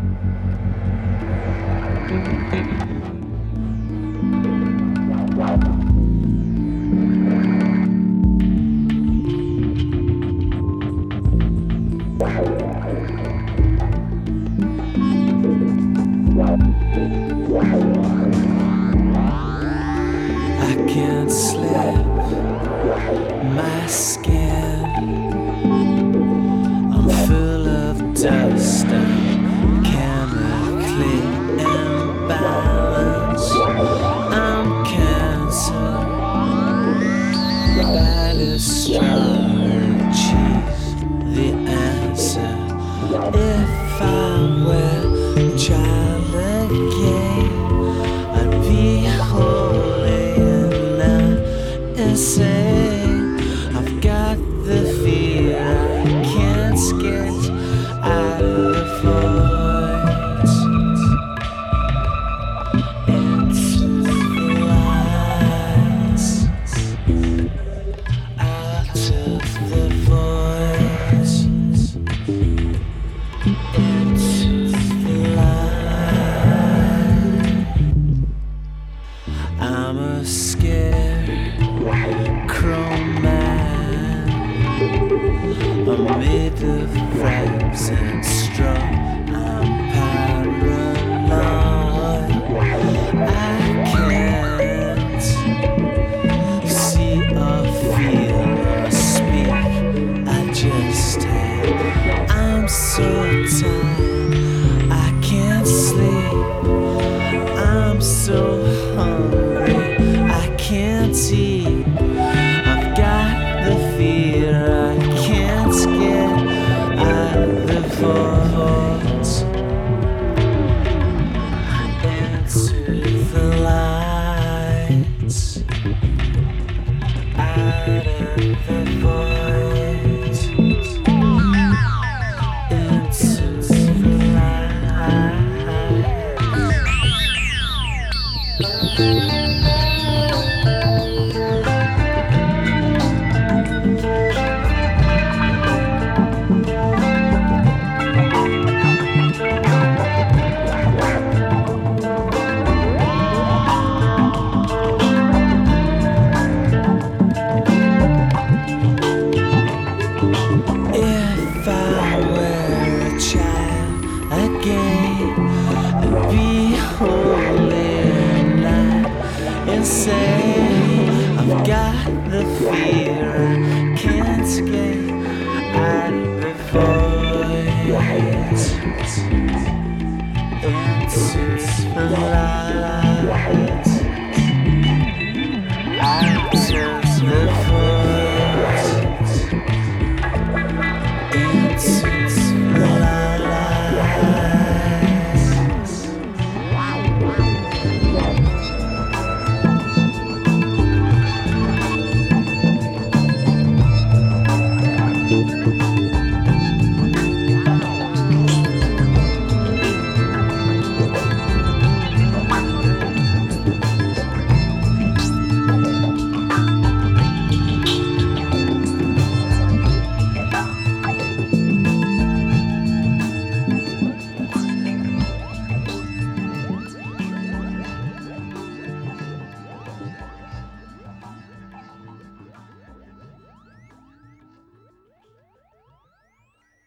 I can't sleep, my skin, I'm full of dust and chemically imbalanced. I'm cancer, bad astrology's the answer. If I were a child again, I'd be holy and not insane. I've got the fear I can't sketch out of the voids into the lights, out of the voids into the light. I'm a scarecrow man. I'm made of rags and straw. I'm paranoid. I can't see or feel or speak. I just have. I'm so tired. I can't sleep. I'm so hungry. I can't eat. I've got the fear I can't get out of the voids into the lights, out of the voids into the lights. If I were a child again, I'd be holy and not insane. I've got the fear I can't get out of the void into the light.